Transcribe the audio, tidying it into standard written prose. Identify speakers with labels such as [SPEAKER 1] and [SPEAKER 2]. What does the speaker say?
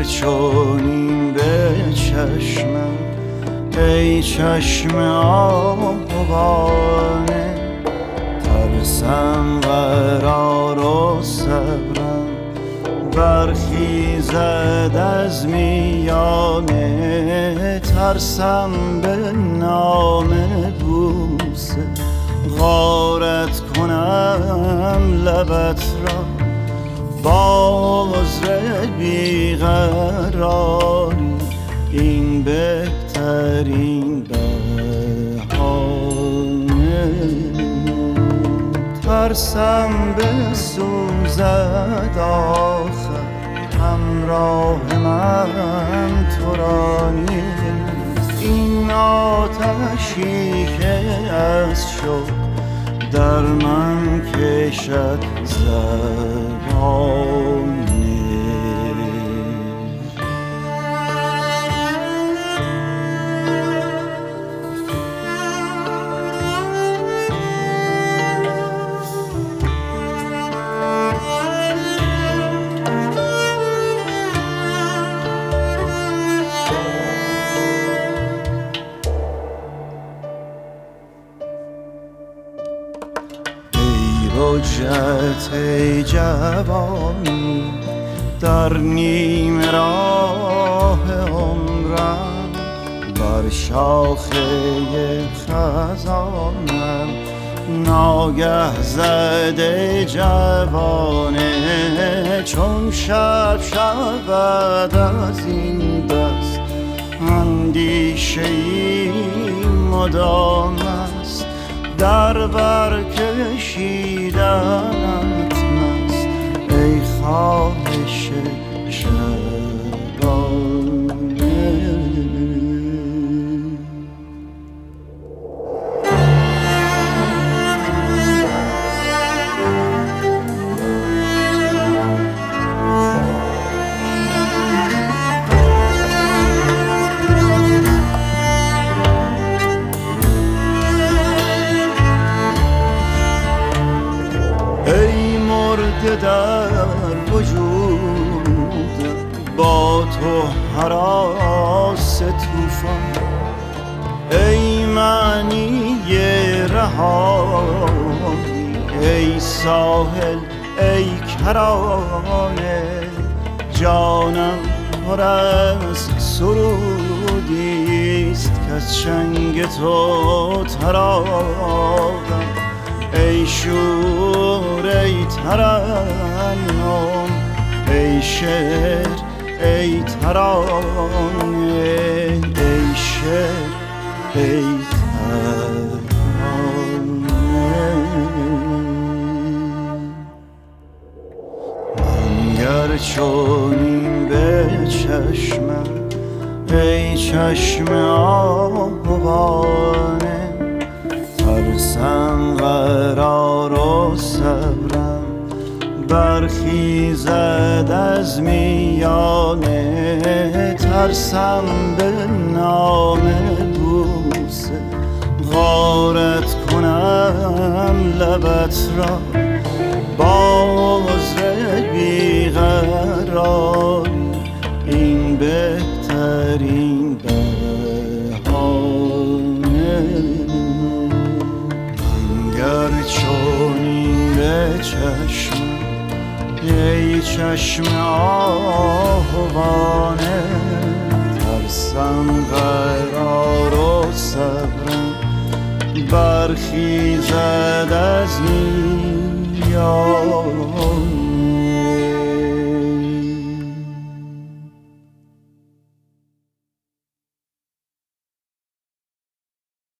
[SPEAKER 1] چونین به چشمم ای چشم آهوانه، ترسم قرار و صبرم برخیزد از میانه، ترسم به نام بوسه غارت کنم لبت را، باز بیقراری این بهترین بهانه، ترسم بسوزد آخر همراه من تو را نیست، این آتشی که از شوق در من کشد زبانه. حجت ای جوانی در نیم راه عمرم، بر شاخه خزانم ناگه زده جوانه، چون شب شود از این دست اندیشه ای مدام است، در بر کشیدنت مست ای خواهش شبانه. ای مرده در وجود با تو هراس طوفان، ای معنی رهایی ای ساحل ای کرانه، جانم پر از سرودیست که از چنگ تو تراغم، ای شور ای ترنم ای شعر ای ترانه، ای شعر ای ترانه. من گر چونین به چشمم ای چشم آهوانه، ترسم قرار و صبرم برخیزد از میانه، ترسم به نام بوسه غارت کنم لبت را، باز بیقراری این بهترین بهانه، گر چونین به چشم ای چشم آهوانه، ترسم قرار و صبرم برخیزد از